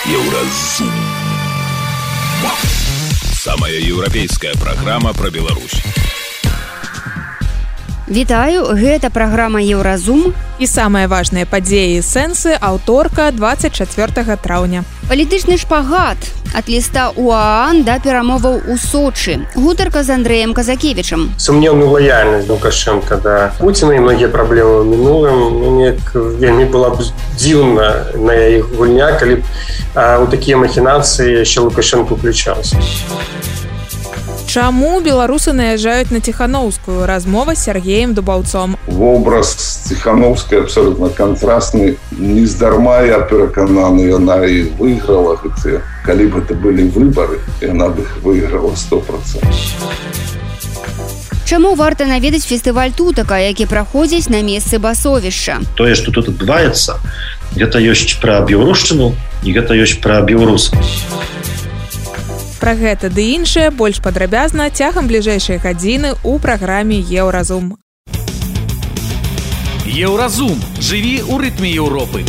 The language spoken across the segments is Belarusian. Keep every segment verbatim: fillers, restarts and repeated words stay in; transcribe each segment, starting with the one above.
Еўразум. Самая еўрапейская праграма пра Беларусь. Вітаю, гэта праграма Еўразум. І самыя важныя падзеі і сэнсы аўторка двадцать чацвёртага траўня. Палітычны шпагат ад ліста УААН да перамоваў у Сочы. Гутарка з Андрэем Казакевічам. Сумнеўную лаяльнасць Лукашенка да Пуціна і многія праблемы ў мінулым. Мне вельмі была б дзіўна на яе гульня, калі б у такія махінацыі яшчэ Лукашенко уключаўся. Чаму беларусы наязджаюць на Ціхановскую? Размова з Сергеем Дубаўцом. Вобраз Ціхановскай абсолютно контрастны. Нездарма я перакананы, яна і выйграла гэтыя. Калі б это былі выбары, яна б іх выйграла сто процентов. Чаму варта наведаць фестываль тутака, які праходзіць на месцы басовішча? Тое, што тут адбываецца, гэта ёсць пра беларушчыну і гэта ёсць пра беларусаў. Пра гэта ды іншае больш падрабязна цягам бліжэйшай гадзіны ў праграме Еўразум. Еўразум. Жыві ў рытме Еўропы.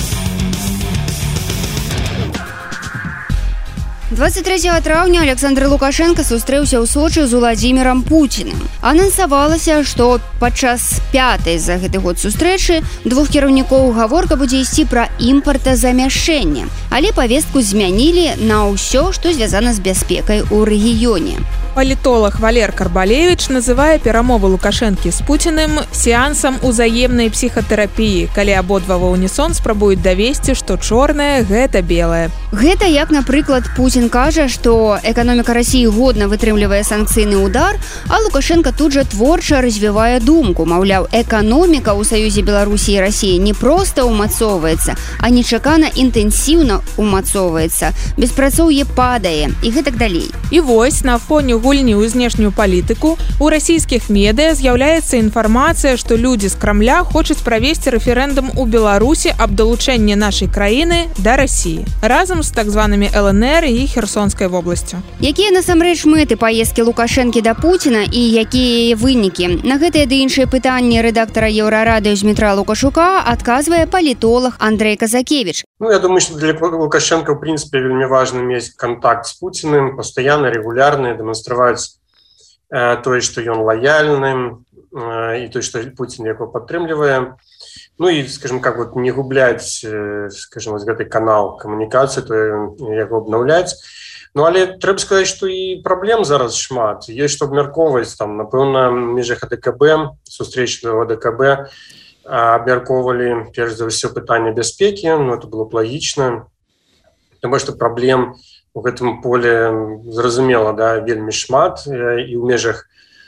двадцать трэцяга траўня Александр Лукашенко сустрэўся ў Сочы з Уладзімірам Пуціным. Анансавалася, што падчас пятай за гэты год сустрэчы двух кіраўнікоў гаворка будзе ісці пра імпартазамяшчэнне, але павестку змянілі на ўсё, што звязана з бяспекай у рэгіёне. Палітолог Валер Карбалевіч называе перамовы Лукашэнкі з Пуціным сеансам узаемнай псіхатэрапіі, калі абодва ва ўнісон спрабуюць давесці, што чорнае – гэта белае. Гэта як, напрыклад, Пуцін кажа, што эканоміка Расіі годна вытрымлівае санкцыйны ўдар, а Лукашенко тут жа творча развівае думку. Маўляў, эканоміка ў Саюзе Беларусі і Расіі не проста ўмацоўваецца, а нечакана інтэнсіўна ўмацоўваецца. Беспрацоўе падае і гэтак далей. І вось, на фоне гульні ў знешнюю палітыку у расійскіх медыа з'яўляецца інфармацыя, што людзі з Крамля хочуць правесці рэферэндум у Беларусі аб далучэнні нашай краіны да Расіі разам з так званымі эл эн эр і Херсонскай вобласцю. Якія насамрэч мэты паездкі Лукашэнкі да Пуціна і якія вынікі? На гэтыя ды іншыя пытанні рэдактара Еўрарадыё Змітра Лукашука адказвае палітолог Андрэй Казакевіч. Ну, я думаю, что для Лукашенко, в принципе, вельмі важно иметь контакт с Путиным, постоянно, регулярно, демонстрировать э, то, что он лояльным, э, и то, что Путин его подтримливает. Ну и, скажем, как вот не гублять, э, скажем, вот этот канал коммуникации, то его обновлять. Ну, але треба сказать, что и проблем зараз шмат. Есть что обмярковывать, там, напевно, в межах АДКБ, сустречного АДКБ, абмяркоўвалі перш за ўсё пытанне бяспекі, ну это было б лагічна, таму што праблем у гэтым поле зразумела, да, вельмі шмат і ў межах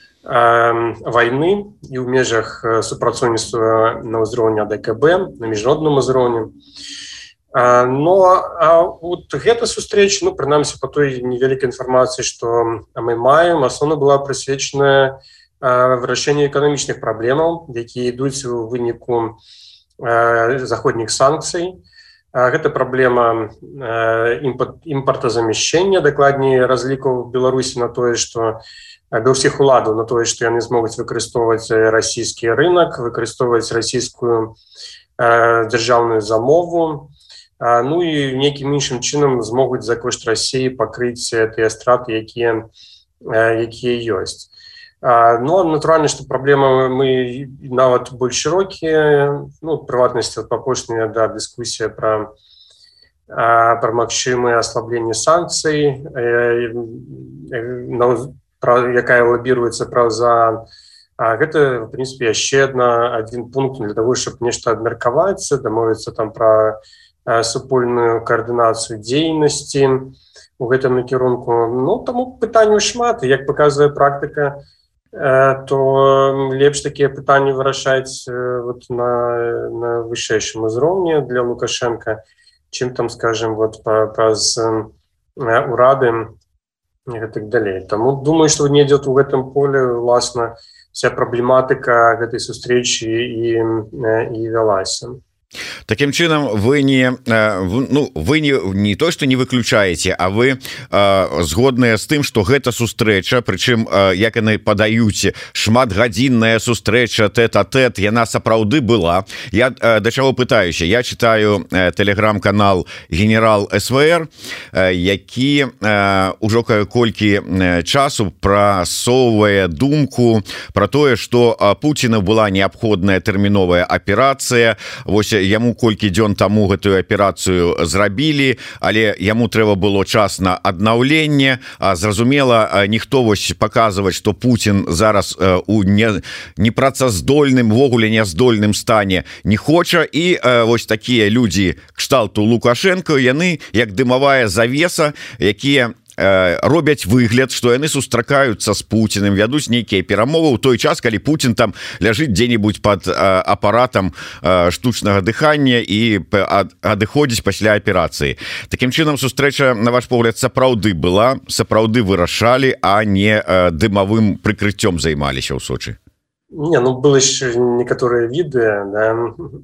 э, вайны, і ў межах супрацоўніцтва на ўзроўні АДКБ, на міжнародным узроўні. А, но а вот гэта сустрэча, ну прынамсі па той невялікай інфармацыі, што мы маем, асноўна была прысвечаная вырашэнне эканамічных праблемаў, якія ідуць у выніку э, заходніх санкцый. А, гэта праблема э, імпартазамяшчэння, дакладней разлікаў Беларусі на тое, што беларускіх уладаў на тое, што яны змогуць выкарыстоўваць расійскі рынок, выкарыстоўваць расійскую э, дзяржаўную замову, а, ну і нейкім іншым чынам змогуць за кошт Расіі пакрыць тыя страты, якія, э, якія ёсць. Но натуральна, што праблема мы нават больш шырокія, ну, прыватнасці апошняя, да, дыскусія пра, пра магчымае аслабленне санкцый, пра, якая лабіруецца праўза. Гэта, в прынцыпе, яшчэ адна, адзін пункт для таго, щоб нешта абмеркаваць, дамовіцца там пра супольную каардынацыю дзейнасці у гэтым накірунку. Ну, таму пытанняў шмат, як паказвае практыка, то лепш такія пытанні вырашаць вот на, на вышэйшым узроўні для Лукашенка, чым там, скажем, вот праз урады і гэтак далей. Таму думаю, што не ідзе у гэтым поле, власна, вся праблематыка гэтай сустрэчы і, і вялася. Таким чынам вы не ну вы не не то что не выключаете, а вы э, згодныя з тым, что гэта сустрэча, прычым э, як яны падаюць шматгадзінная сустрэча тэт-а-тэт, яна сапраўды была. Я э, да чаго пытаюся, я читаю э, телеграм-канал генерал СВР, э, які э, ужо колькі э, часу прасоўвае думку про тое, что э, Пуціна была неабходная тэрміновая аперацыя. Вось яму колькі дзён таму гэтую аперацыю зрабілі, але яму трэба было час на аднаўленне. Зразумела, ніхто вось паказваць, што Пуцін зараз у не, непрацаздольным, ввогуле няздольным стане не хоча. І вось такія людзі кшталту Лукашенко, яны як дымавая завеса, якія робяць выгляд, што яны сустракаюцца з Пуціным, вядуць нейкія перамовы ў той час, калі Пуцін там ляжыць дзе-небудзь пад апаратам штучнага дыхання і адыходзіць пасля аперацыі. Такім чынам сустрэча, на ваш погляд, сапраўды была, сапраўды вырашалі, а не дымавым прыкрыццём займаліся ў Сочы? Не, ну было ж некаторыя віды, да.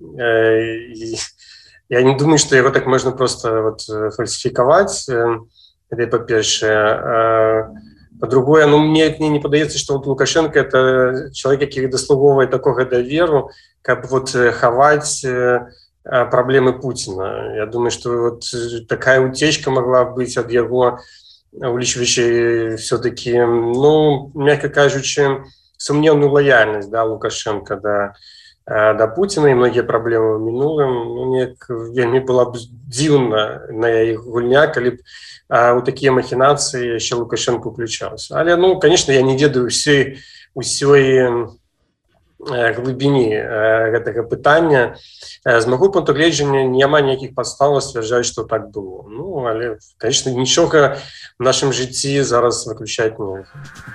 Я не думаю, што яго так можна просто вот фальсифікаваць. Это по-першае. По-другое, ну, мне не падаецца, што вот Лукашенко это человек, які даслуговвае такога даверу, каб вот хаваць праблемы Пуціна. Я думаю, што вот такая утечка могла быць ад яго, улічваючы все-таки, ну, мягко кажучы, сумневную лояльнасць, да, Лукашенко да, да Пуціна і многія праблемы ў мінулым. Ну, мне вельмі была б дзіўна на іх гульня, калі б у такія махінацыі яшчэ Лукашенко уключаўся. Але, ну, конечно, я не ведаю ўсёй усёй глыбіні гэтага пытання. З майго пункту гледжання няма ніякіх падстаў сцвярджаць, што так было. Ну, але, конечно, нічога в нашым жыцці зараз выключаць нельга.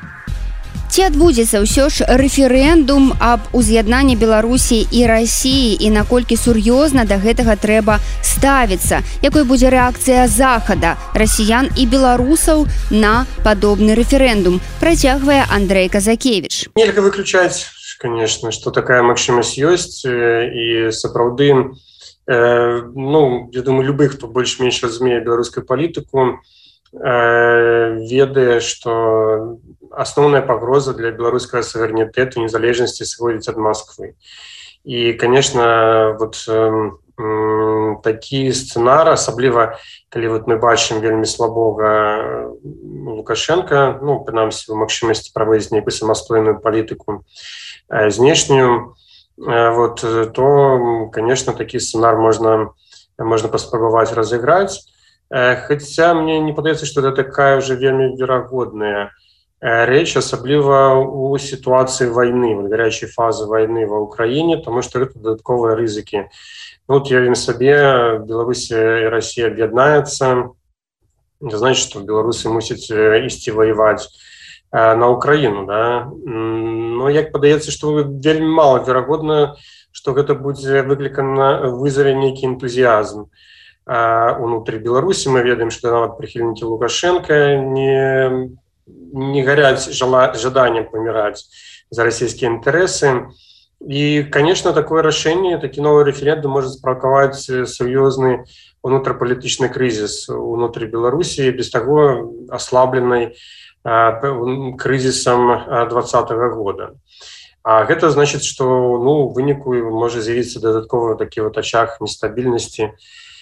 Ці адбудзецца ўсё ж рэферэндум аб уз'яднанні Беларусі і Расіі, і наколькі сур'ёзна да гэтага трэба ставіцца? Якой будзе рэакцыя Захада, расіян і беларусаў на падобны рэферэндум? Працягвае Андрэй Казакевіч. Нельга выключаць, конечно, што такая магчымасць ёсць, і сапраўды, ну, я думаю, любы, хто больш-менш разумее беларускую палітыку, ведае, што асноўная пагроза для беларускага суверэнітэту і незалежнасці сыходзіць ад Москвы. І, конечно, вот э, такі сцэнар, асабліва калі вот мы бачым вельмі слабога Лукашенка, ну, прынамсі, магчымасці праводзіць нейкую самастойную палітыку э, знешнюю, э, вот, то, конечно, такі сцэнар можна, можна паспрабаваць разыграць. Э, хаця мне не падаецца, што это такая уже вельмі верагодная рэч, асабліва у сітуацыі вайны, вот, гарячай фазы вайны ва ўкраіне, таму што гэта дадатковыя рызыкі. Ну, вот я сабе, Беларусь і Расія аб'яднаецца, значит, што беларусы мусяць ісці ваяваць на Украіну, да? Но як падаецца, што вельмі мала верагодна, што гэта будзе выклікана, вызаве нейкі энтузіязм унутры Беларусі. Мы ведаем, што нават прыхільнікі Лукашенка не не горять жаданием помирать за российские интересы. И, конечно, такое решение, такой новый референдум может спровоковать серьезный внутриполитичный кризис внутри Беларуси, без того ослабленный э, кризисом двадцатого года. А это значит, что, ну, в выніку может з'явіцца дадатковы такі вот очаг нестабильности.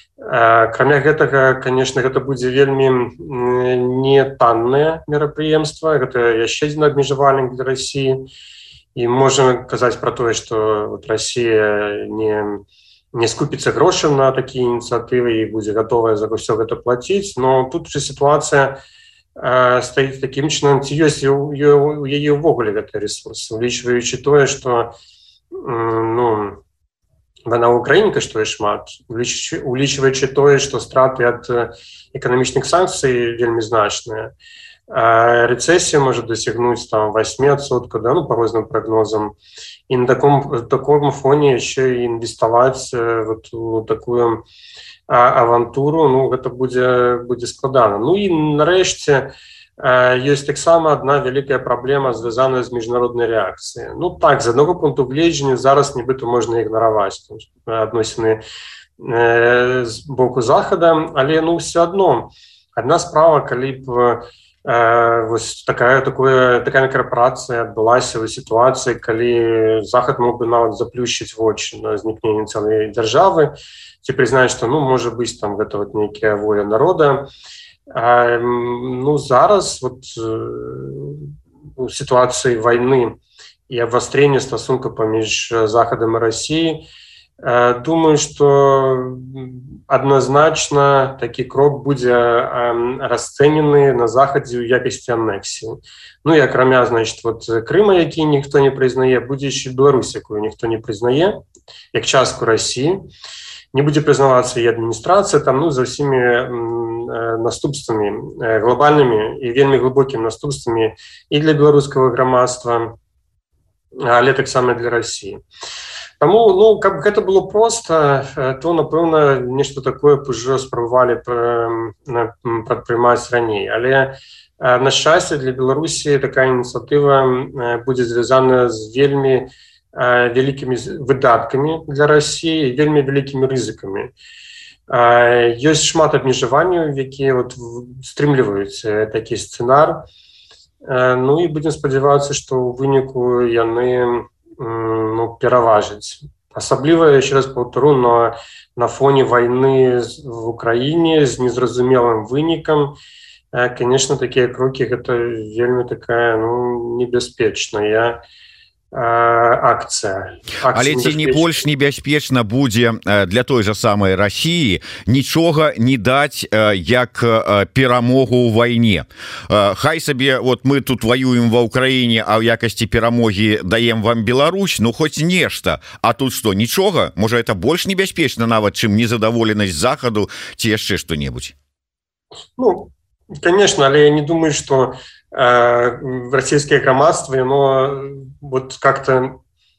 Кроме гэтага, конечно, гэта будзе вельмі не таннае мерапрыемства, гэта яшчэ адзін абмежавальнік для Расіі. І можна казаць пра тое, што вот Расія не, не скупіцца грошам на такія ініцыятывы і будзе гатовая за ўсё гэта плаціць, но тут же сітуацыя э, стаіць такім чынам, ці ёсць у, у, у яе ўвогуле гэты ресурс, улічваючы тое, што э, ну, вайна ў Украіне каштуе шмат, улічваючы тое, што страты ад эканамічных санкцый вельмі значныя. Рэцэсія можа дасягнуць там восемь адсоткаў, да, ну, по розным прагнозам. І на таком, таком фоне яшчэ інвеставаць вот у такую авантуру, ну, гэта будзе, будзе складана. Ну і нарэшце, ёсць таксама одна вялікая праблема, звязаная з міжнароднай рэакцыяй. Ну так, з аднаго пункту гледжання зараз нібыта можна ігнараваць адносіны э, з боку захада, але ну все адно адна справа, калі б э, вось такая такое такая корпорацыя адбылася ў сітуацыі, калі захад мог бы нават заплющыць вочы на знікненне цэлай дзяржавы, ці прызнаць, што ну можа быць там гэта вот нейкая воля народа. А, ну зараз вот у сітуацыі вайны і абвастрэння стасункаў паміж захадам і Расіяй, думаю, што адназначна такі крок будзе расцэнены на захадзе ў якасці анексіі. Ну і акрамя, значит, вот Крыма, які ніхто не прызнае, будзе яшчэ Беларусь, якую ніхто не прызнае, як частку Расіі. Не будзе прызнавацца і адміністрацыя там, ну, за ўсімі наступствамі глобальнымі і вельмі глыбокімі наступствамі і для беларускага грамадства, але таксама для Расіі. Таму, ну, каб гэта было проста, то, напэўна, нешта такое б ужо спрабавалі прадпрымаць раней. Але, на шчасце, для Беларусі такая ініцыятыва будзе звязана з вельмі вялікімі выдаткамі для Расіі, вельмі вялікімі рызыкамі. Ёсць шмат абмежаванняў, якія вот стрымліваюць такі сцэнар. Ну і будзем спадзявацца, што ў выніку яны ну, пераважаць. Асабліва, яшчэ раз паўтару, на, на фоне вайны в Украіне з незразумелым вынікам, конечно, такія крокі гэта вельмі такая ну, небяспечная акцыя. Але ці не больш небяспечна будзе для той жа самай Расіі нічога не даць як перамогу ў вайне. Хай сабе вот мы тут воюем ва Ўкраіне, а ў якасці перамогі даем вам Беларусь, ну хоць нешта. А тут што, нічога? Можа, это больш небяспечна нават, чым незадаволенасць захаду ці яшчэ што-небудзь? Ну, конечно, але я не думаю, что российское громадство, оно вот как-то,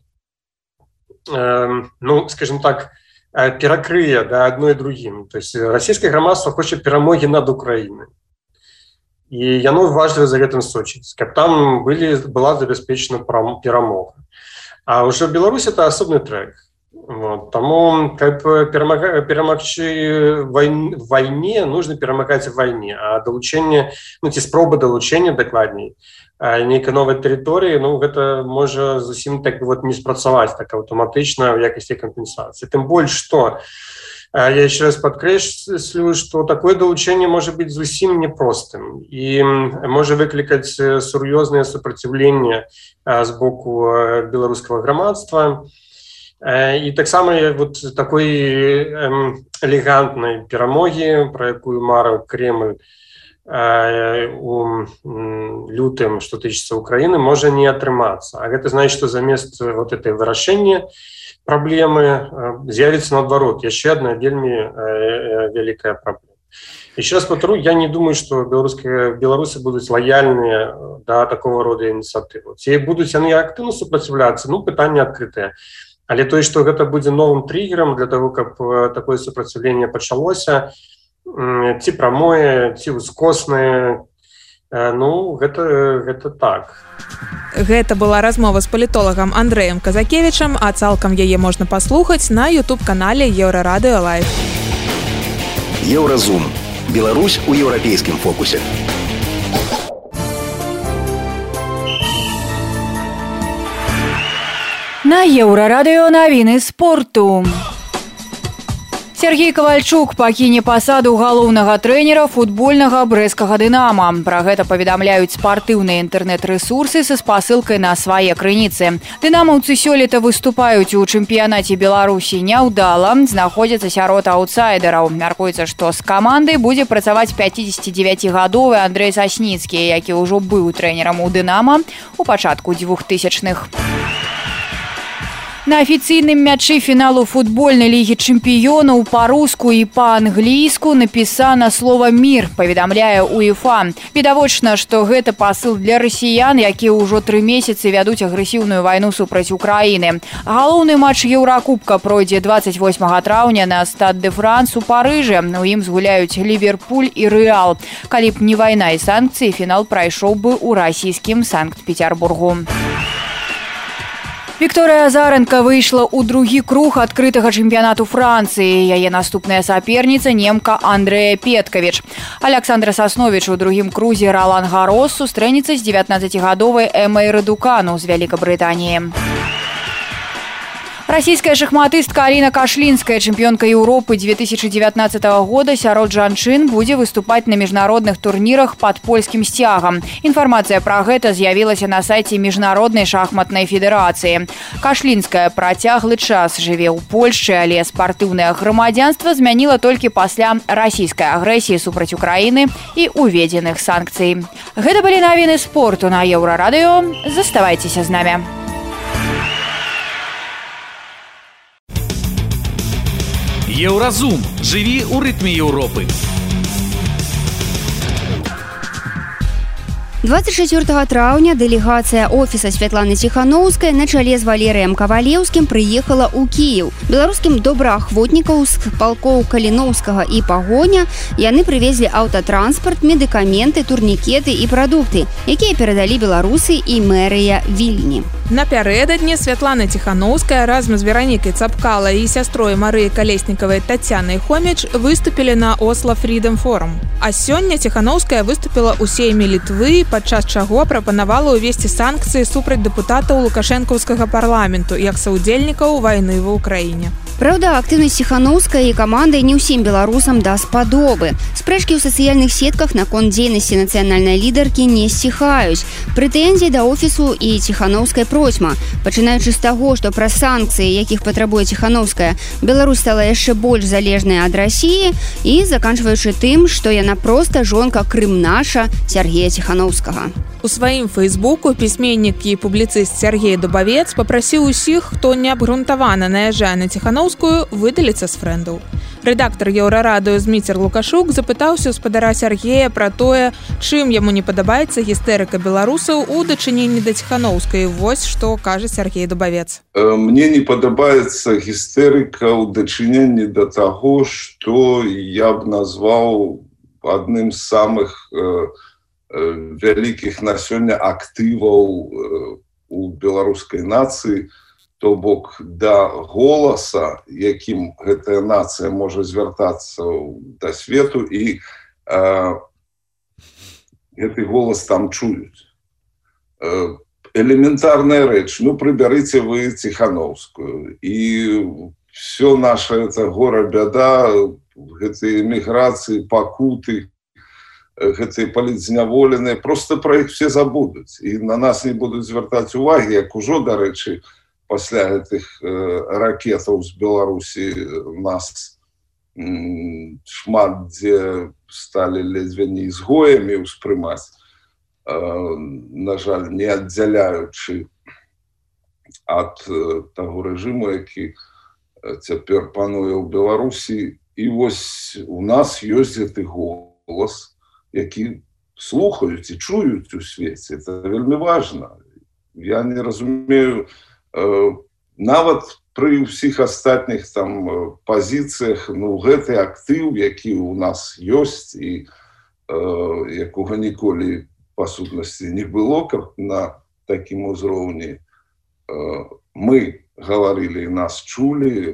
э, ну, скажем так, перекрые да, одно и другим. То есть российское громадство хочет перемоги над Украиной. И оно важно за этим сочить, как там были, была забеспечена перемога. А уже Беларусь это особый трек. Вот. Тому как перемагчы в войне нужно перемагать в войне, а долучение, ну ці спробы долучения докладней нейкай новой территории, ну это может зусім так вот не спрацаваць так автоматично в якости компенсации. Тем больше, что я еще раз подкреслю, что такое долучение может быть зусім непростым и может выкликать серьезное сопротивление с боку белорусского громадства. І таксама вот такой эм, элегантнай перамогі, пра якую марыў Кремль э, у лютым, што тычыцца Украіны, можа не атрымацца. А гэта значит, што замест вот этой вырашэння праблемы э, з'явіцца наадварот яшчэ адна вельмі э, вялікая праблема. Еще раз повторю, я не думаю, что белорусские белорусы будут лояльны до такого рода инициативы. Ці будуць яны актыўна супраціўляцца, ну, пытанне адкрытае. Але то, што гэта будзе новым триггером для того, каб такое супраціўленне пачалося, ці прамое, ці ускоснае, ну, гэта, гэта так. Гэта была размова з палітолагам Андрэем Казакевічам, а цалкам яе можна паслухаць на ютуб-канале Еўрарадыё Лайв. Еўразум. Беларусь у еўрапейскім фокусе. На Еўрарадыё навіны спорту. Сергей Кавальчук пакіне пасаду галоўнага трэнера футбольнага брэсцкага «Дынама». Пра гэта паведамляюць спартыўныя інтэрнэт-рэсурсы са спасылкай на свае крыніцы. «Дынамаўцы» сёлета выступаюць у чэмпіянаце Беларусі няўдала, знаходзяцца сярод аўтсайдераў. Мяркуецца, што з камандай будзе працаваць пяцідзесяцідзевяцігадовы Андрэй Сасніцкі, які ўжо быў трэнерам у «Дынама» у пачатку двухтысячных. На афіцыйным мячы фіналу футбольнай лігі чэмпіёнаў па-руску і па-англійску напісана слова «мір», паведамляе УЕФА. Відавочна, што гэта пасыл для расіян, якія ўжо тры месяцы вядуць агрэсіўную вайну супраць Украіны. Галоўны матч Еўракубка пройдзе дваццаць восьмага траўня на Стад де Франс у Парыжы. У ім згуляюць Ліверпуль і Рэал. Калі б не вайна і санкцыі, фінал прайшоў бы ў расійскім Санкт-Петербургу. Вікторыя Азаренка выйшла ў другі круг адкрытага чэмпіянату Францыі. Яе наступная саперніца немка Андрэя Петкавіч. Александра Сасновіч у другім крузе Ролан Гарос сустрэнецца з дзевятнаццацігадовай Эмай Радукану з Вялікабрытаніі. Расійская шахматыстка Аліна Кашлінская, чэмпіёнка Еўропы две тысячи дзевятнаццатага года сярод жанчын, будзе выступаць на міжнародных турнірах пад польскім сцягам. Інфармацыя пра гэта з'явілася на сайце Міжнароднай шахматнай федэрацыі. Кашлінская працяглы час жыве ў Польшчы, але спартыўнае грамадзянства змяніла толькі пасля расійскай агрэсіі супраць Украіны і уведзеных санкцый. Гэта былі навіны спорту на Еўрарадыё. Заставайцеся з намі. Еўразум. Жыві ў рытме Еўропы. двадцать чацвёртага траўня дэлегацыя офіса Святланы Ціханаўскай на чале з Валерыем Кавалеўскім прыехала ў Кіеў. Беларускім добраахвотнікаў з палкоў Каліноўскага і Пагоня яны прывезлі аўтатранспарт, медыкаменты, турнікеты і прадукты, якія перадалі беларусы і мэрыя Вільні. Напярэдадні Святлана Ціханаўская разам з Веранікай Цапкала і сястрой Марыі Калеснікавай Тацянай Хоміч выступілі на Осло Freedom Forum. А сёння Ціханаўская выступіла ў сейме Літвы, падчас чаго прапанавала ўвесці санкцыі супраць дэпутатаў лукашэнкаўскага парламенту як саўдзельнікаў вайны ва ўкраіне. Праўда, актыўнасць Ціханаўскай і камандай не ўсім беларусам даспадобы. Спрэчкі ў сацыяльных сетках наконт дзейнасці нацыянальнай лідаркі не сціхаюць. Прэтэнзій да офісу і Ціханаўскай процьма. Пачынаючы з таго, што праз санкцыі, якіх патрабуе Ціханаўская, Беларусь стала яшчэ больш залежная ад Расіі, і заканчваючы тым, што яна проста жонка крымнаша Сяргея Ціханаўскага. У сваім фэйсбуку пісьменнік і публіцыст Сяргей Дубавец папрасіў усіх, хто неабгрунтавана наязджае на Ціханаўскую, выдаліцца з фрэндаў. Рэдактар Еўрарадыё Зміцер Лукашук запытаўся ў спадара Сяргея пра тое, чым яму не падабаецца гістэрыка беларусаў у дачыненні да Ціханаўскай. Вось што кажа Сяргей Дубавец. Мне не падабаецца гістэрыка ў дачыненні да таго, што я б назваў адным з самых вялікіх на сёння актываў у беларускай нацыі, то бок да голаса, якім гэтая нацыя можа звяртацца да свету, і э, гэты голас там чуюць. Э, элементарная рэч, ну прыбярыце вы Ціханаўскую, і все наша это гора-бяда, гэтыя эміграцыі, пакуты, гэтыя палітзняволеныя, просто пра іх все забудуць. І на нас не будуць звяртаць увагі, як ужо, дарэчы, пасля гэтых э, ракетаў з Беларусі нас м, шмат дзе сталі ледзьве не ізгоямі ўспрымаць, э, на жаль, не аддзяляючы ад э, таго рэжыму, які цяпер пануе ў Беларусі. І вось у нас ёсць гэты голас, які слухаюць і чуюць у свеце. Это вельмі важна. Я не разумею, нават пры ўсіх астатніх там пазіцыях, ну гэты актыў, які ў нас ёсць і э, якога ніколі па сутнасці не было, каб на такім узроўні э, мы гаварылі і нас чулі,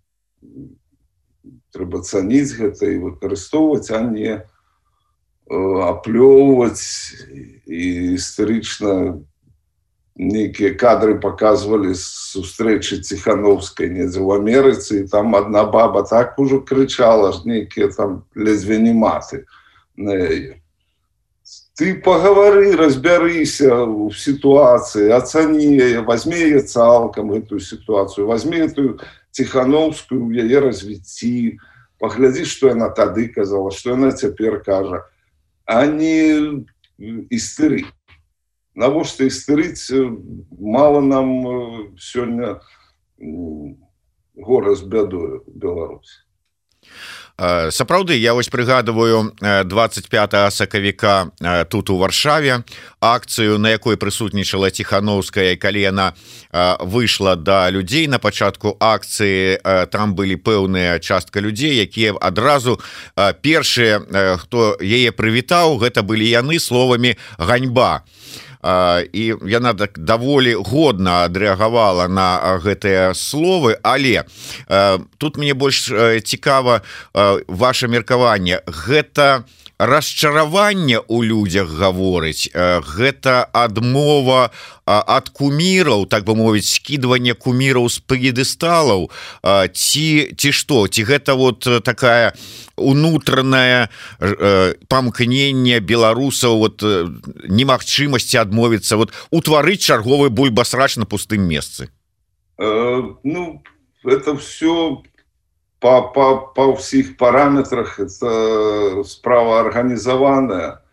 трэба цаніць гэта і выкарыстоўваць, а не э, аплёўваць і істэрычна нейкія кадры показывалі з сустрэчы Ціханаўскай недзе ў Амерыцы, і там одна баба так ужо крычала, ж нейкія там ледзьве не маты на яе. Ты пагавары, разбярыся ў сітуацыі, ацані яе, возьми яе цалкам гэтую сітуацыю, возьми эту Ціханаўскую ў яе развіцці, паглядзі, што яна тады казала, што яна цяпер кажа, а не істэрыць. Навошта істэрыць, мала нам сёння горы з бядою Беларусь. Сапраўды, я вось прыгадываю двадцать пятага сакавіка тут у Варшаве акцыю, на якой прысутнічала Ціхановская, калі яна выйшла да людзей на пачатку акцыі, там былі пэўная частка людзей, якія адразу першыя, хто яе прывітаў, гэта былі яны словамі «ганьба». І яна так даволі годна адрэагавала на гэтыя словы, але тут мне больш цікава ваше меркаванне. Гэта расчараванне ў людзях гаворыць, гэта адмова ад куміраў, так бы мовіць, скідванне куміраў з п'едэсталаў, ці, ці што, ці гэта вот такая унутранае памкненне беларусаў, вот немагчымасці адмовіцца, вот утварыць чарговы бульбасрач на пустым месцы? Э, ну, это все по, по, по всіх параметрах, это справа арганізаваная,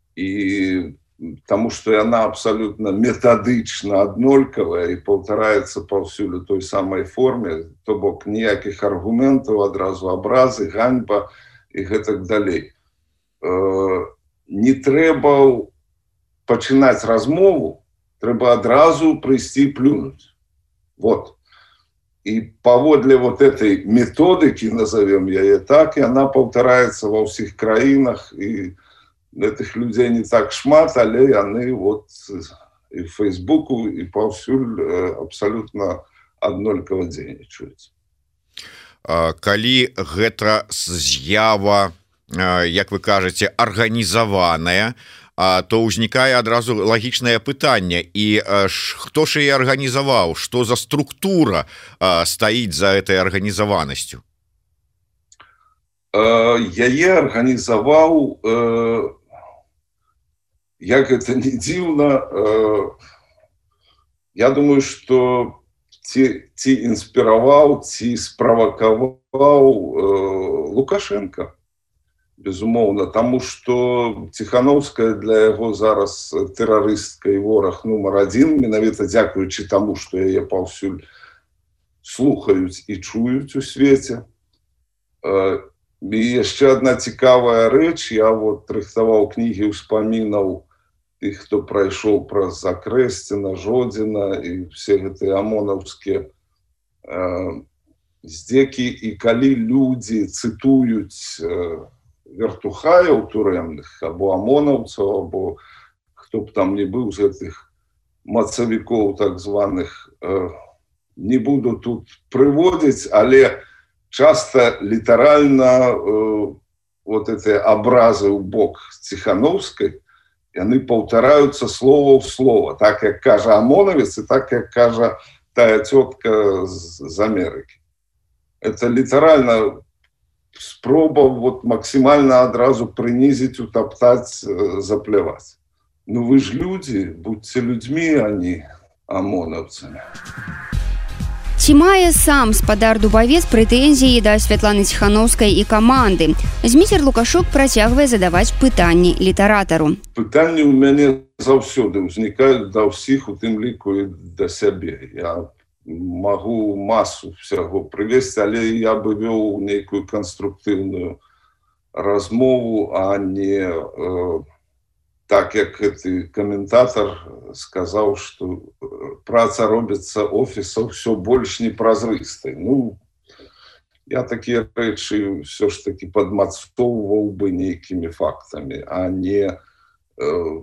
і тому что яна абсолютно методычна аднолькавая і паўтараецца паўсюль у той самай форме, то бок ніякіх аргументаў, адразу абразы, ганьба і гэтак далей. Э, не трэба пачынаць размову, трэба адразу прыйсці плюнуць. Вот. І паводле вот этой методыкі, назовем яе так, яна паўтараецца ва ўсіх краінах, і этих людей не так шмат, але яны вот і в Фейсбуку, і паўсюль абсолютно аднолькава дзейнічаюць. Калі гэта з'ява, як вы кажаце, арганізаваная, то ўзнікае адразу лагічнае пытанне, і хто ж яе арганізаваў, што за структура стаіць за этой арганізаванасцю? Яе арганізаваў, як гэта не дзіўна, я думаю, што ці, ці інспіраваў, ці справакаваў Лукашенко, безумоўна, таму што Ціхановская для яго зараз тэрарыстка і вораг нумар адзін, менавіта дзякуючы таму, што яе паўсюль слухаюць і чуюць у свеце. І яшчэ одна цікавая рэч, я вот рыхтаваў кнігі ўспамінаў тых, хто прайшоў праз Закрэсціна, Жодзіна і все гэтыя амонаўскія э, здзекі, і калі людзі цытуюць э, вертухаяў турэмных, або амонаўцаў, або хто б там не быў з гэтых мацавікоў так званых, э, не буду тут прыводзіць, але часто літаральна э, вот эти абразы ў бок Ціхановскай, яны паўтараюцца слова ў слова, так як кажа амонавец, і так як кажа тая цётка з, з Амерыкі. Это літаральна спроба вот максимально адразу прынізіць, утаптаць, запляваць. Ну вы ж людзі, будьце людзьмі, а не амонаўцамі. Ці мае сам спадар Дубавец прэтэнзіі да Святланы Ціхановскай і каманды? Зміцер Лукашук працягвае задаваць пытанні літаратару. Пытанні ў мяне заўсёды ўзнікаюць да ўсіх, у тым ліку і да сябе. Я магу масу всяго прывесці, але я бы вёў нейкую канструктыўную размову, а не э, так, як гэты каментатар сказаў, што праца робіцца офісаў все больш непразрыстай. Ну, я такія рэчы все ж таки падмацоўваў бы нейкімі фактамі, а не э,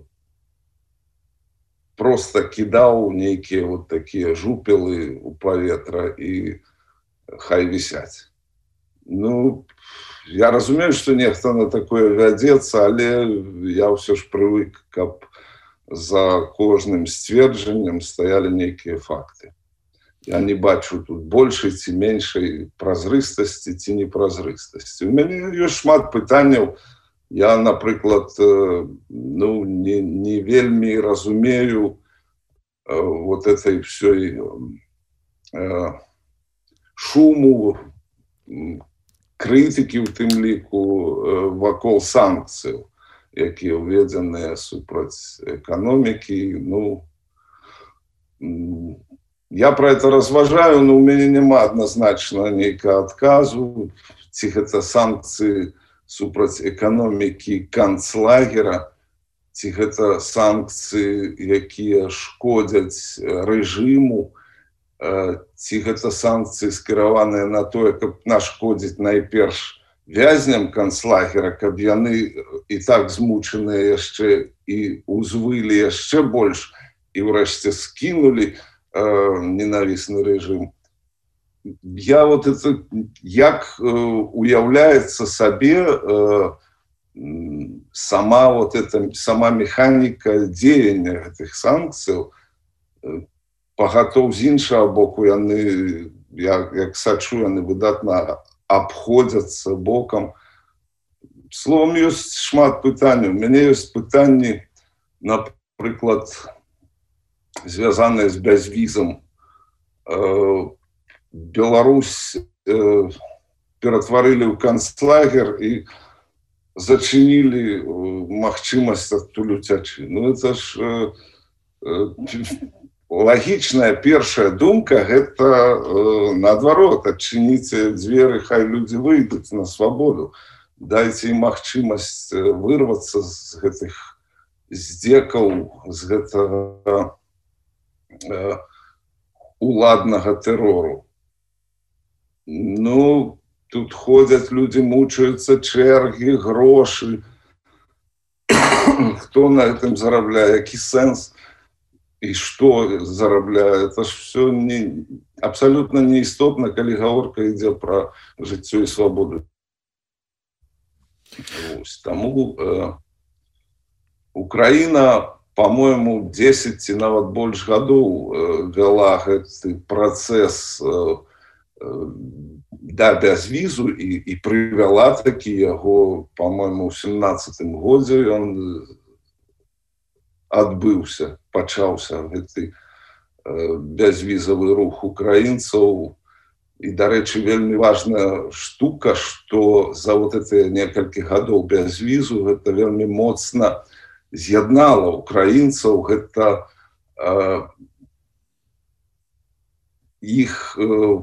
просто кідаў нейкія вот такія жупелы у паветра і хай вісяць. Ну, я разумею, што нехта на такое вядзецца, але я ўсё ж прывык, каб за кожным сцверджаннем стаялі нейкія факты. Я не бачу тут большай ці меншай празрыстасці ці непразрыстасці. У мяне ёсць шмат пытанняў. Я, напрыклад, ну, не, не вельмі разумею вот этой всёй э, шуму, крытыкі ў тым ліку вакол санкцыяў, якія ўведзеныя супраць эканомікі. Ну, Я про это разважаю, но у меня няма однозначно нейкага адказу, ці гэта санкцыі супраць эканомікі канцлагера, ці гэта санкцыі, якія шкодзяць рэжыму, ці гэта санкцыі скіраваныя на тое, каб нашкодзіць найперш вязням канцлагера, каб яны і так змучаныя яшчэ і узвылі яшчэ больш і ўрэшце скінулі ненавісны рэжым. Я вот это, як уяўляецца сабе сама вот эта, сама механіка дзеяння гэтых санкцыяў, пагатоў з іншага боку, яны, як, як сачу, яны выдатна абходзяцца бокам. Словом, ёсць шмат пытанняў. У мяне ёсць пытанні, напрыклад, звязаныя з бязвізам. Беларусь ператварылі ў канцлагер і зачынілі магчымасць адтуль уцячы. Ну, это ж лагічная першая думка, гэта наадварот, адчыніце дзверы, хай людзі выйдуць на свабоду. Дайце ім магчымасць вырвацца з гэтых здзекаў, з гэтага уладнага тэрору. Ну, тут ходзяць людзі, мучаюцца, чэргі, грошы. Хто на гэтым зарабляе, які сэнс і што зарабляе? Это ж все не, абсолютно неістотна, калі гаворка ідзе пра жыццё і свабоду. Таму э, Украіна, по-моему, дзесяць ці нават больш гадоў э, вяла гэты працэс э, да бязвізу і, і прывяла такі яго, по-моему, у сямнаццатым годзе ён адбыўся, пачаўся гэты э, бязвізавы рух украінцаў. І, дарэчы, вельмі важная штука, што за вот гэтыя некалькі гадоў бязвізу гэта вельмі моцна з'яднала украінцаў, гэта э, іх э,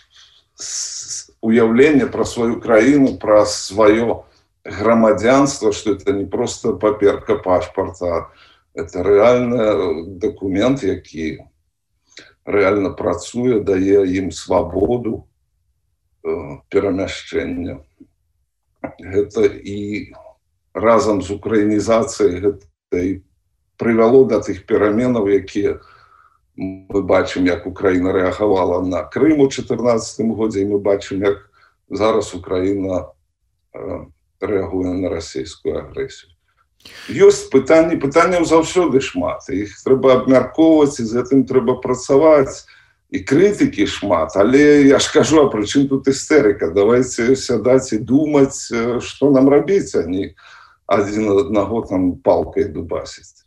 уяўленне пра сваю краіну, пра сваё грамадзянства, што это не проста паперка пашпарта, это рэальны дакумент, які рэальна працуе, дае ім свабоду э, перамяшчэння. Гэта і разам з украінізацыяй гэта і прывяло да тых пераменаў, якія мы бачым, як Украіна рэагавала на Крым у чатырнаццатым годзе, і мы бачым, як зараз Украіна э, рэагуе на расійскую агрэсію. Ёсць пытанні, пытанняў заўсёды шмат, іх трэба абмяркоўваць, і з гэтым трэба працаваць, і крытыкі шмат, але я ж кажу, а пры чым тут істэрыка? Давайце сядаць і думаць, што нам рабіць, а не адзін аднаго там палкай дубасіць.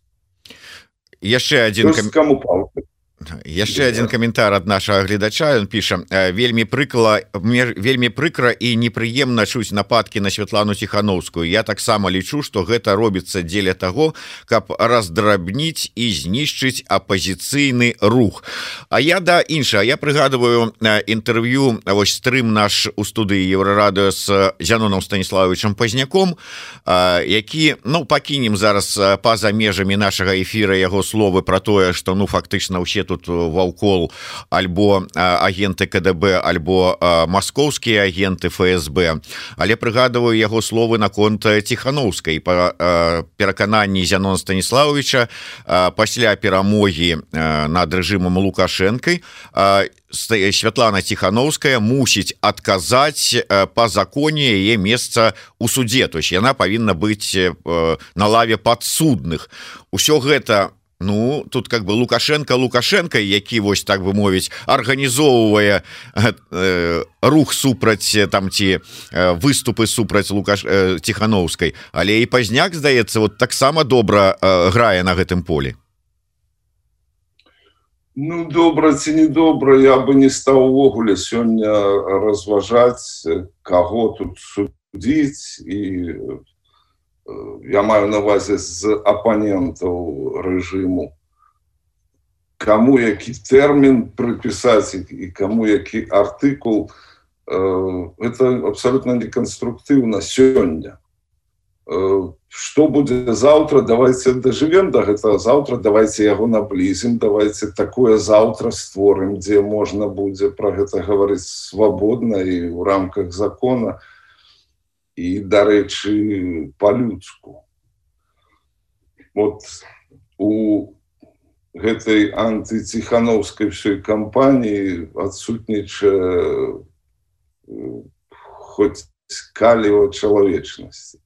Яшчэ адзін кам... каму палкай? Яшчэ адзін каментар ад нашага гледача. Ён піша: вельмі прыкла вельмі прыкра і непрыемна чуць нападкі на Святлану Ціхановскую. Я таксама лічу, што гэта робіцца дзеля таго, каб раздрабніць і знішчыць апазіцыйны рух. А я да іншага, я прыгадываю інтэрв'ю, вось стрым наш у студыі Еўрарадыё з Зяноном Станіславовичам Пазняком, які, ну, пакінем зараз па-за межамі нашага эфіра яго словы пра тое, што, ну, фактычна ўсе тут ваўкол альбо агенты КДБ, альбо маскоўскія агенты ФСБ. Але прыгадываю яго словы наконт Ціхановскай. Па перакананні Зянона Станіславовича, пасля перамогі над рэжымам Лукашэнкай, Святлана Ціхановская мусіць адказаць па законе яе месца ў судзе. То есть яна павінна быць на лаве падсудных. Усё гэта, ну, тут как бы Лукашенко Лукашенко, які, вось так бы мовіць, арганізоўвае э, рух супраць там ці э, выступы супраць Лукаш... э, Ціхановскай, але і Пазняк, здаецца, вот таксама добра э, грае на гэтым полі. Ну, добра ці не добра, я бы не стаў увогуле сёння разважаць, каго тут судзіць, і я маю на ўвазе з апанентаў рэжыму. кому які тэрмін прыпісаць і кому які артыкул, это абсолютно неконструктыўна сёння. Што будзе заўтра, давайте дажывем да гэтага заўтра, давайте яго наблізім, давайте такое заўтра створым, дзе можна будзе пра гэта гаварыць свабодна і ў рамках закона і, дарэчы, па-людску. Вот у гэтай антыціхановскай всёй кампаніі адсутнічае хоць каліва чалавечнасці.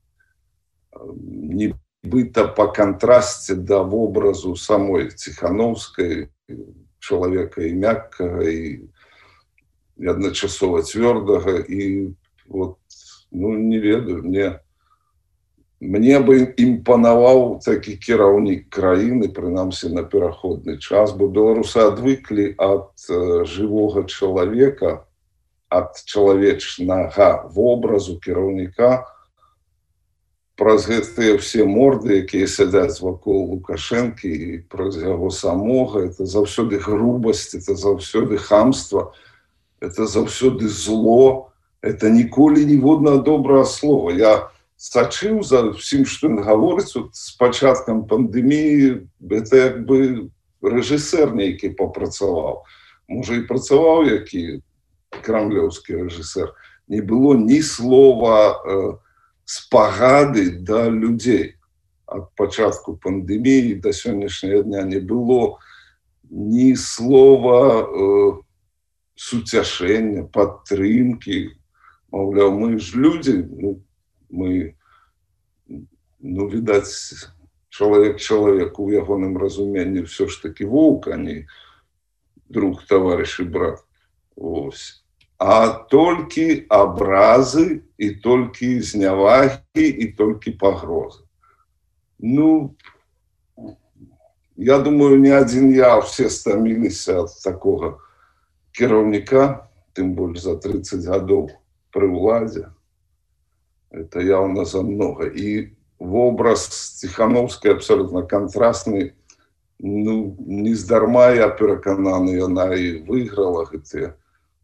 Нібыта па кантрасце да вобразу самой Ціхановскай, чалавека і мяккага, і адначасова цвёрдага, і вот, ну, не ведаю, мне мне бы імпанаваў такі кіраўнік краіны, прынамсі на пераходны час, бо беларусы адвыклі ад жывога чалавека, ад чалавечнага вобразу кіраўніка, праз гэтыя ўсе морды, якія сядзяць вакол Лукашэнкі, і праз яго самога, это заўсёды грубасць, это заўсёды хамства, это заўсёды зло, это ніколі ніводнага добрага слова. Я сачыў за ўсім, што ён гаворыць, з пачаткам пандэміі, это як бы рэжысэр нейкі папрацаваў. Можа, і працаваў які крамлёўскі рэжысэр. Не было ні слова спагады да людзей. Ад пачатку пандэміі да сённяшняга дня не было ні слова э, суцяшэння, падтрымкі. Маўляў, мы ж людзі, ну, мы, ну, відаць, чалавек чалавеку ў ягоным разуменні ўсё ж такі воўк, а не друг, таварыш і брат. Ось. А толькі абразы і толькі знявагі і толькі пагрозы. Ну, я думаю, не адзін я, все стаміліся ад такога кіраўніка, тым больш за тридцать гадоў пры ўладзе. Это явно за много. И вобраз Ціхановскай абсолютно контрастный. Ну, не здарма, я перакананы, яна і выйграла гэтыя.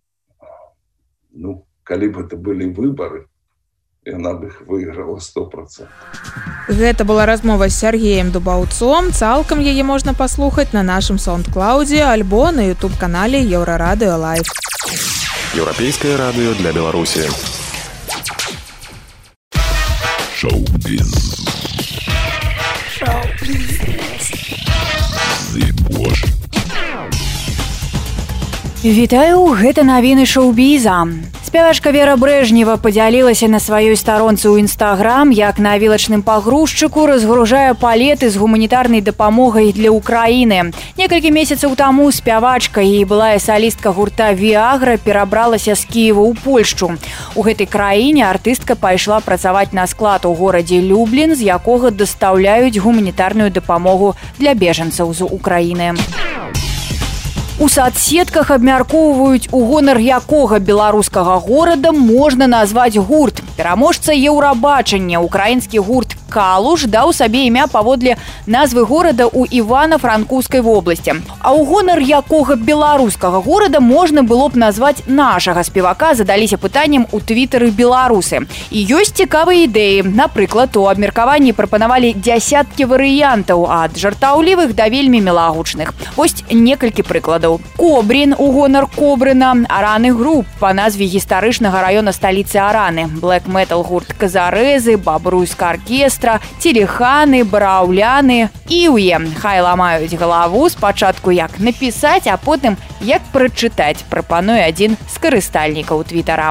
Ну, калі б это былі выборы, яна б іх выйграла сто процентов. Гэта была размова з Сергеем Дубаўцом. Цалкам яе можна паслухаць на нашым саундклаудзе альбо на ютуб-канале Еўрарадыё Лайв. Еўрапейскае радыё для Беларусі. Шоу-біз. Шоу-біз. Зыбош. Вітаю, гэта навіны шоу-біза. Спявачка Вера Брэжнева падзялілася на сваёй старонцы ў Інстаграм, як на вілачным пагрузчыку разгружае палеты з гуманітарнай дапамогай для Украіны. Некалькі месяцаў таму спявачка і былая салістка гурта «Віагра» перабралася з Кіева ў Польшчу. У гэтай краіне артыстка пайшла працаваць на склад у горадзе Люблін, з якога дастаўляюць гуманітарную дапамогу для бежанцаў з Украіны. У соцсетках абмяркоўваюць, у гонар якога беларускага горада можна назваць гурт. Пераможца Еўрабачання, украінскі гурт «Калуш» даў сабе імя паводле назвы горада ў Івана-Франкоўскай вобласці. А ў гонар якога беларускага горада можна было б назваць нашага спевака, задаліся пытаннем у твітары беларусы. І ёсць цікавыя ідэі. Напрыклад, у абмеркаванні прапанавалі дзясяткі варыянтаў, ад жартаўлівых да вельмі мілагучных. Вось некалькі прыкладаў. Кобрин у гонар Кобрына, Араны груп па назве гістарычнага раёна сталіцы Араны, блэк-метал гурт Казарэзы, Бабруйска аркестра, Телеханы, Бараўляны, Іўе. Хай ламаюць галаву спачатку як напісаць, а потым як прачытаць, прапануе адзін з карыстальнікаў твітара.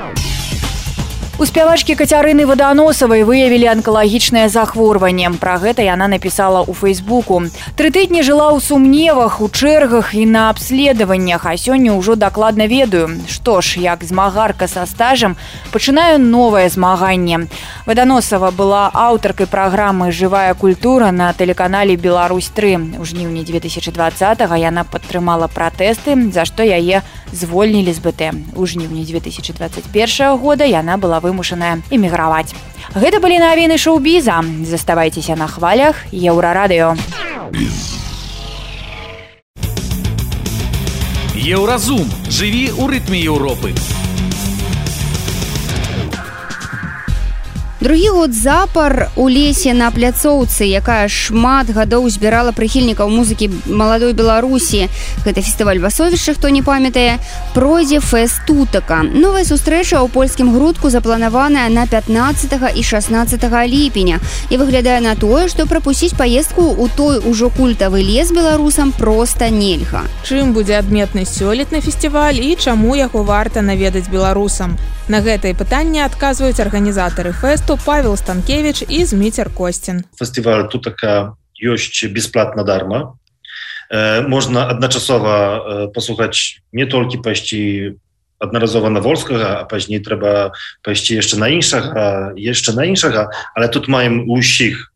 У спявачкі Кацярыны Ваданосавай выявілі анкалагічнае захворванне. Пра гэта яна напісала ў Фейсбуку. Тры тыдні жыла ў сумневах, у чэргах і на абследаваннях, а сёння ўжо дакладна ведаю. Што ж, як змагарка са стажам, пачынаю новае змаганне. Ваданосава была аўтаркай праграмы «Жывая культура» на тэлеканале «Беларусь тры». У жніўні две тысячы двадцатага яна падтрымала пратэсты, за што яе звольнілі з бэ тэ. У жніўні две тысячы двадцать першага года яна была вымушаная эміграваць. Гэта былі навіны шоу-біза. Заставайцеся на хвалях Еўрарадыё. Еўразум. Жыві ў рытме Еўропы. Другі год запар у лесе на пляцоўцы, якая шмат гадоў збірала прыхільнікаў музыкі маладой Беларусі. Гэта фестываль Васовішча, хто не памятае, пройдзе фэст тутака. Новая сустрэча ў польскім грудку запланаваная на пятнаццатага і шаснаццатага ліпеня. І выглядае на тое, што прапусціць паездку ў той ужо культавы лес беларусам проста нельга. Чым будзе адметны сёлетны фестываль і чаму яго варта наведаць беларусам? На гэтае пытанне адказваюць арганізатары фэсту Павел Станкевич и Змитер Костин. Фестиваль Тутака есть бесплатно дарма. Можно одночасово послухать не только почти одноразово на Вольского, а позже треба почти еще на іншого, еще на іншого, але тут маем у всіх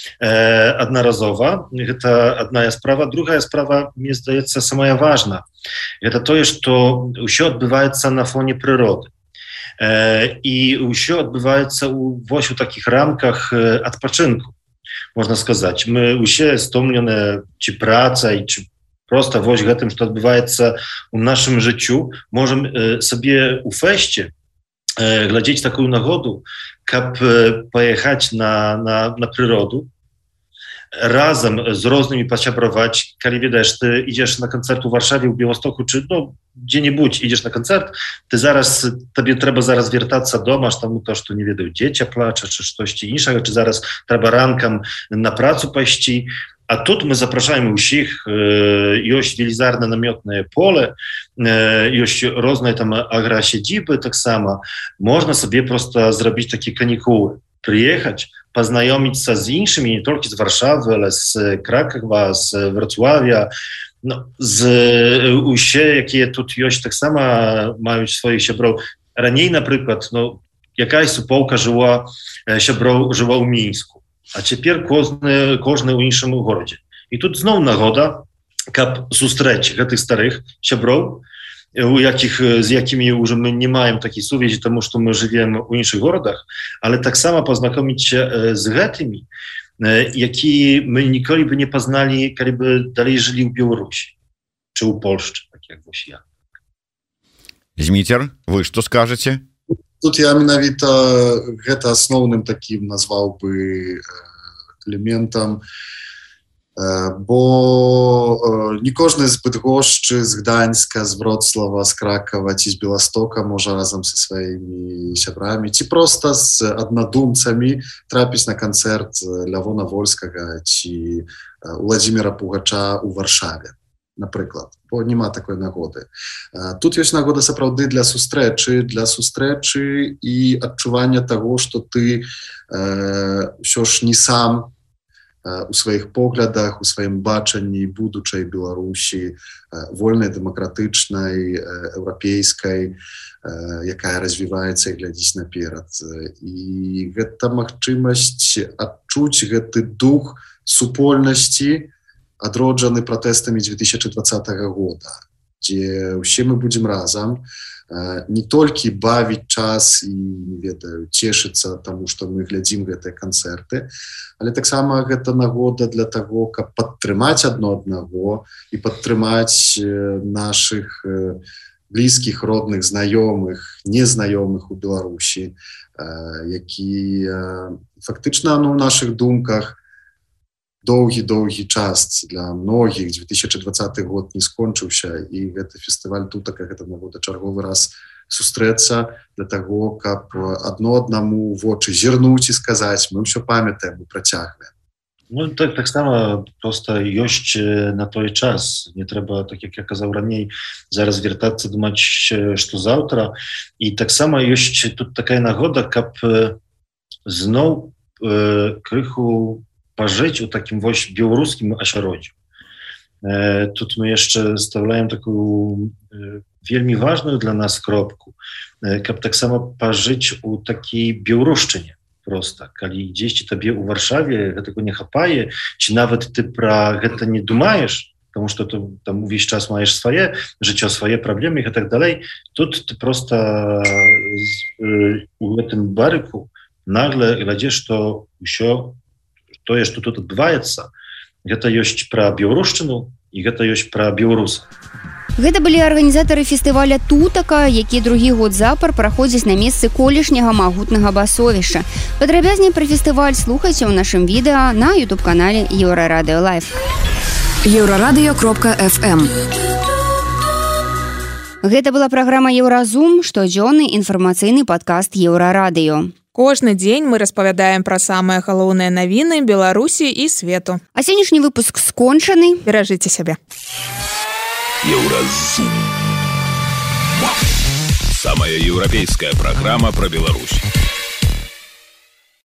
одноразово. Это одна справа. Другая справа, мне здається, самая важна. Это то, что все отбывается на фоне природы. І ўсё адбываецца ў вось у такіх рамках адпачынку, можна сказаць. Мы ўсе стомленыя ці працай, ці проста вось гэтым, што адбываецца ў нашым жыццю, можам сабе ў фэсце глядзець такую нагоду, каб паехаць на, на, на прыроду, разам з рознымі пасябраваць. Калі ведаеш, ты ідзеш на канцэрт у Варшаве, у Беластоку, чи ну, дзе-небудзь ідзеш на канцэрт, ты зараз, табе трэба зараз вяртацца дома, аж таму то, што не ведаю, дзеці плача, чи штосьці іншага, чи зараз трэба ранкам на працу пайсці. А тут мы запрашаем усіх, ёсць велізарнае намётнае поле, ёсць розныя там аграсядзібы таксама. Можна сабе проста зрабіць такі канікулы, прыехаць, познаёміцца з іншымі, не толькі з Варшавы, але з Кракова, з Вроцлавia, ну, з усе, якія тут ёсць, таксама маюць сваіх сяброў. Раней, напрыклад, ну, якая суполка жила, сяброў жила ў Мінску, а цяпер кожны, кожны ў іншым горадзе. І тут зноў нагода, каб сустрэць гэтых старых сяброў, у якіх, з якімі ўжо мы не маем такій сувязі, таму што мы жывем у іншых горадах, але таксама пазнакоміць з гэтымі, які мы ніколі бы не пазналі, калі бы далей жылі ў Беларусі, чи ў Польшчы, так як вось я. Змитер, вы што скажаце? Тут я менавіта гэта асноўным такім назваў бы элементам, бо не кожны з Бydgoszczy, з Гданьска, з Вроцлава, з Кракова ці з Беластока можа разам са сваімі сябрамі ці проста з аднадумцамі трапіць на канцэрт Лявона Вольскага ці Владзіміра Пугача ў Варшаве, напрыклад, бо няма такой нагоды. Тут ёсць нагода сапраўды для сустрэчы, для сустрэчы і адчування таго, што ты ўсё ж не сам у сваіх поглядах, у сваім бачанні будучай Беларусі, вольнай, дэмакратычнай, еўрапейскай, якая развіваецца і глядзіць наперад. І гэта магчымасць адчуць гэты дух супольнасці, адроджаны пратэстамі дзве тысячы дваццатага года, дзе ўсе мы будзем разам, не толькі бавіць час і, не ведаю, цешыцца таму, што мы глядзім гэтыя канцэрты, але таксама гэта нагода для таго, каб падтрымаць адно аднаго і падтрымаць нашых блізкіх, родных, знаёмых, незнаёмых у Беларусі, які фактычна ну, ў нашых думках доўгі-доўгі час для многіх. дзве тысячы дваццаты год не скончыўся, і гэты фестываль Тутака, гэта нагода чарговы раз сустрэцца для таго, каб адно аднаму вочы зірнуць і сказаць, мы ўсё памятаем, мы працягваем. Ну, так, таксама проста ёсць на той час. Не трэба, так як я казаў раней, зараз вяртацца, думаць, што заўтра. І таксама ёсць тут такая нагода, каб зноў э, крыху пажыць у такім вось беларускім асяроддзі. Э, тут мы яшчэ ставляем такую э, вельмі важную для нас кропку, э, каб таксама пажыць у такій беларушчыне. Проста, калі дзесьці табе ў Варшаве гэтага не хапае, ці нават ты пра гэта не думаеш, тому што ты там увесь час маеш свае жыццё, свае праблемы і так далей, тут ты проста э, у гэтым барыку нагле глядзіш, што ўсё тое, што тут адбываецца, гэта ёсць пра беларушчыну і гэта ёсць пра беларуса. Гэта былі арганізатары фестываля «Тутака», які другі год запар праходзіць на месцы колішняга магутнага басовішча. Падрабязней пра фестываль слухайце ў нашым відэа на ютуб-канале Еўрарадыё Лайв. еўрарадыё кропка эф эм. Гэта была праграма «Еўразум», штодзённы інфармацыйны падкаст Еўрарадыё. Кожны дзень мы распавядаем пра самыя галоўныя навіны Беларусі і свету. А сённяшні выпуск скончаны. Беражыце сябе. Еўразум. Самая еўрапейская праграма пра Беларусь.